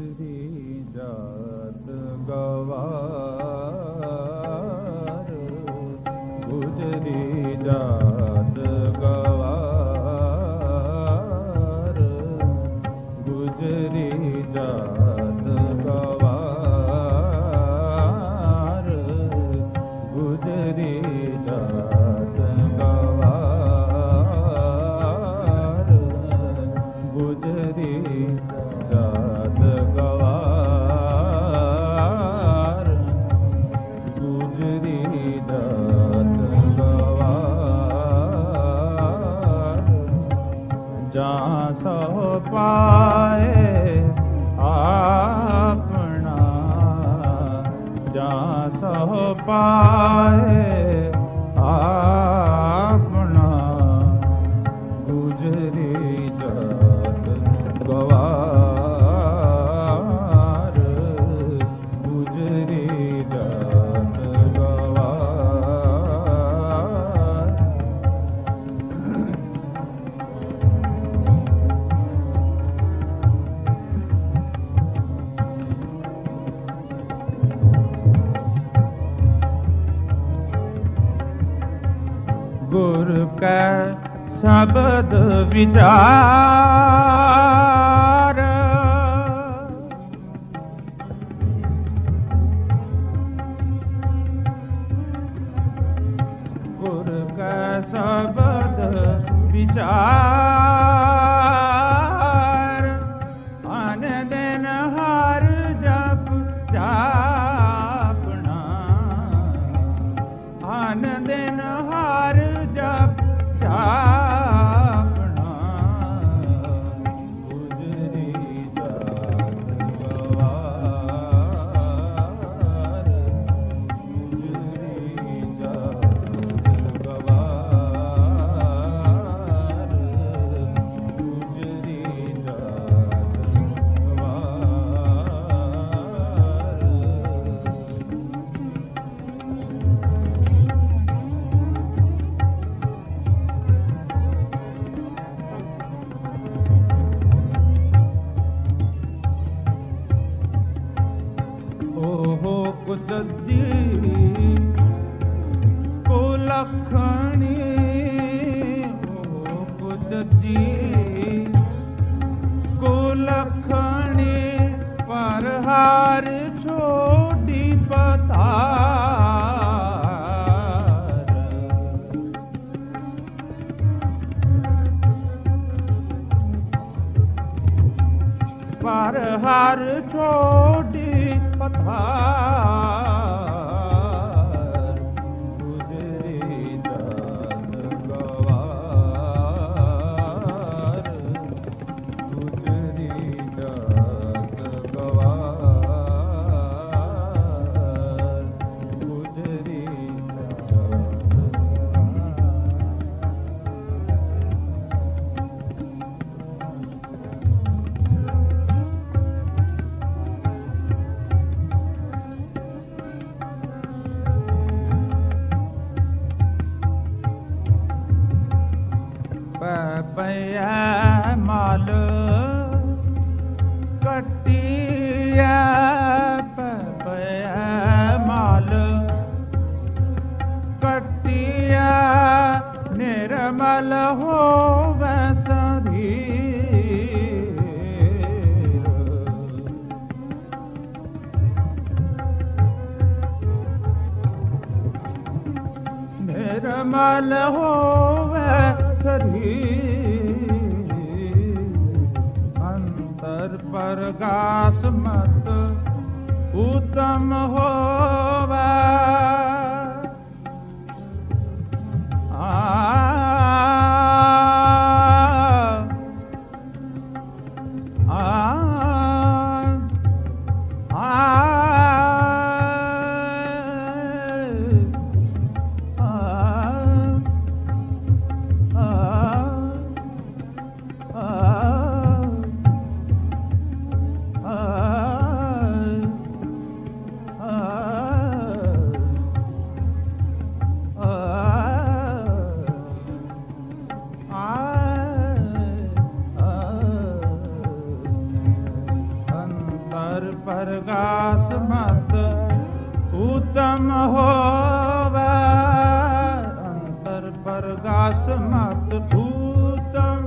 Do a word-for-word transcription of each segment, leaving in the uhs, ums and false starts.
गुजरी जात गवार, गुजरी जात गवार, गुजरी जात गवार, गुजरी जात गवार, गुजरी जात गवार, गुजरी जात गवार। जहाँ सो पाए अपना, जहाँ सो पाए अपना, गुजरी जात गवार, गुजरी जात गवार। गुरु का शब्द विचार, गुरु का शब्द विचार, अन दिन हर जप जापना, अन दिन हर जप जापना, गुजरी जात गवार, गुजरी जात गवार, गुजरी जात ओहो कुचद्दी को लखणी, ओहो कुचद्दी को लखणी, पर हार छोटी पतार, पर हार छोटी पतार, गुजरी जात गवार, गुजरी जात गवार, गुजरी पैया माल कटिया, पैया माल कटिया, निर्मल हो शरीर, निर्मल हो शरीर, अंतर प्रकाश मत उत्तम होवा, आ आ परगास मत उत्तम होवे, अंतर परगास मत उत्तम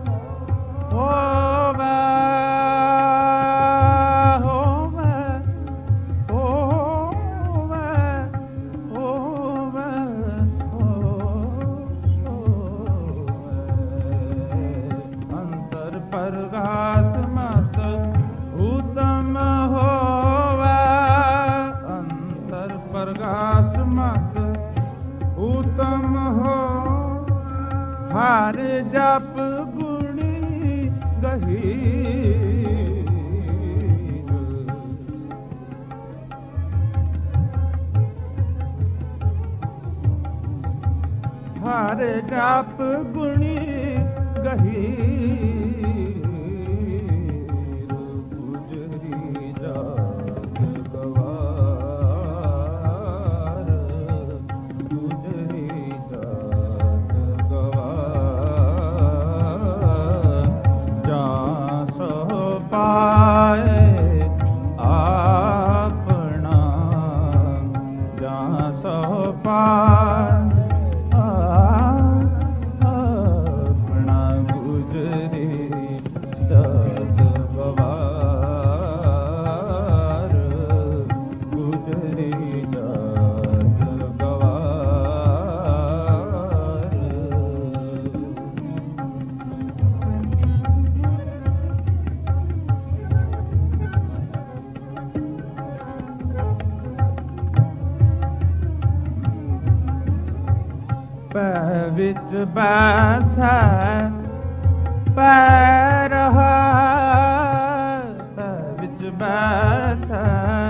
होवे, होवे, होवे, होवे, होवे, अंतर परगास मत उत्तम होवे, अंतर परगास मत उत्तम हो, हर जप गुणी गहीर, हर जप गुणी गहीर, गुजरी जात गवार, गुजरी जात गवार, जा सो पाए आपना, जा सो पाए अपना, गुजरी जात गवार, गुजरी जात गवार। पै विच बैसै पैर है, पै विच बैसै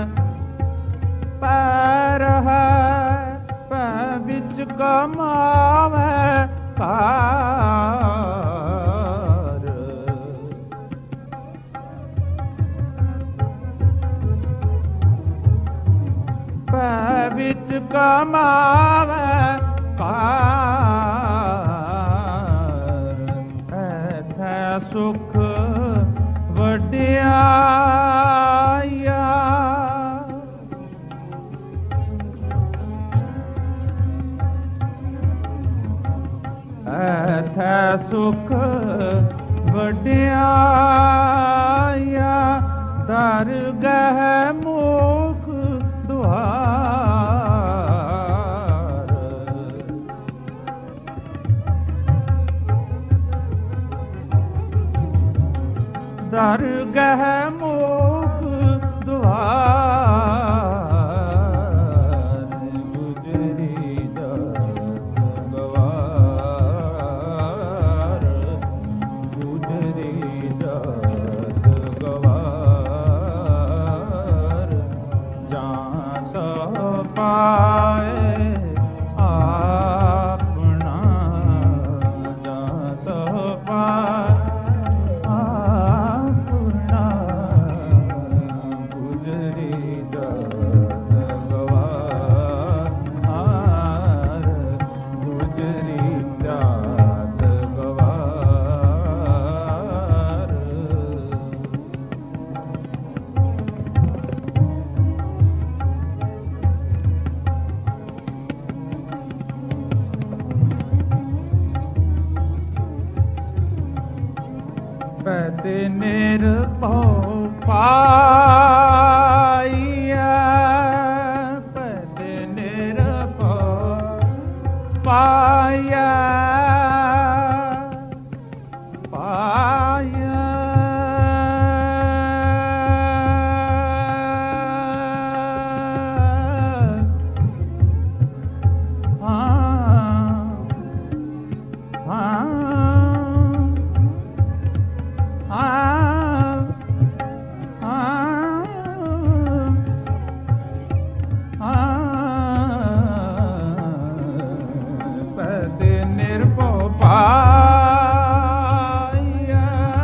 पैर है, पै विच कमावे कार, पै विच कमावे कार, ऐथे सुख वड्याया, ऐथे सुख वड्याया, दरगह मुख द्वार, दरगह मुख द्वार, गुजरी जात गवार, गुजरी जात गवार, जा सो पाए आपना, जा सो पाए आपना, गुजरी जात गवार, गुजरी जात गवार। पैते निर्भव पाइया, पैते निर्भव पाया, पाया, हाँ, हाँ, हाँ, हाँ, पैते निर्भव पाया,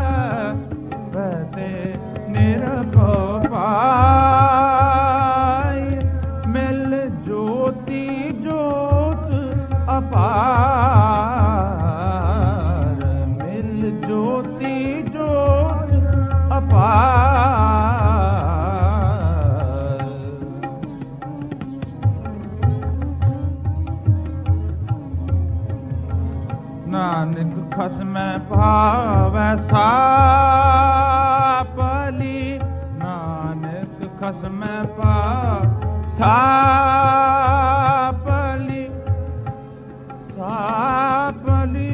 पैते निर्भव पाया, मिल ज्योति ज्योत अपार, मिल ज्योति ज्योत अपार, ਖਸਮੈ ਭਾਵੈ ਸਾਪਲੀ ਨਾਨਕ ਖਸਮੈ ਭਾਵੈ ਸਾਪਲੀ ਸਾਪਲੀ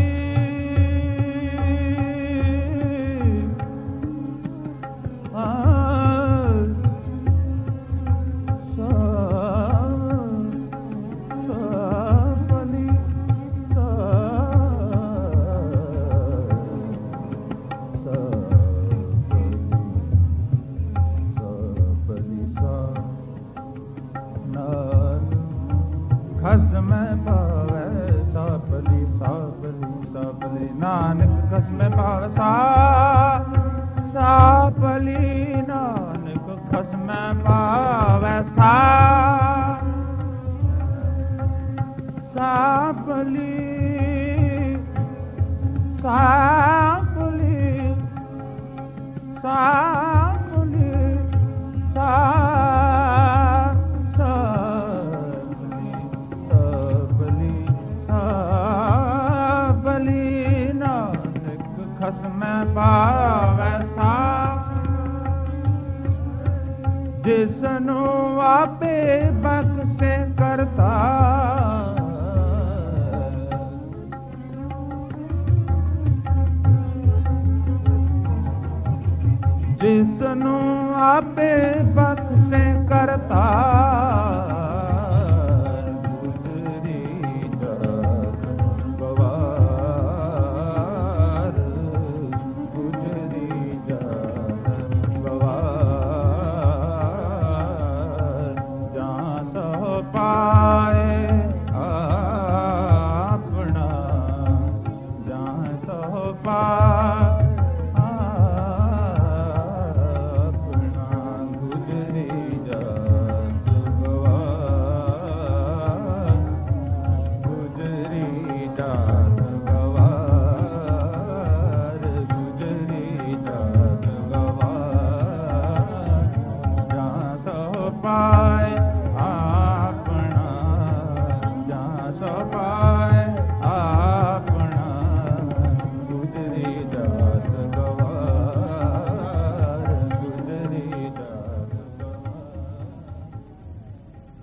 ਖਸਮੈ ਭਾਵੈ ਸਾਪਲੀ ਸਾਪਲੀ ਸਾਪਲੀ ਨਾਨਕ ਖਸਮੈ ਭਾਵੈ ਸਾ ਸਾਪਲੀ ਨਾਨਕ ਖਸਮੈ ਭਾਵੈ ਸਾ ਸਾਪਲੀ ਸਾਪਲੀ ਸਾਪਲੀ ਸਾ ਖਸਮੈ ਭਾਵੈ ਸਾ ਜਿਸਨੂੰ ਆਪੇ ਬਖਸ਼ੇ ਕਰਤਾ ਜਿਸਨੂੰ ਆਪੇ ਬਖਸ਼ੇ ਕਰਤਾ ਪਾਏ ਆਪਣਾ ਜਾਂ ਸੋ ਪਾ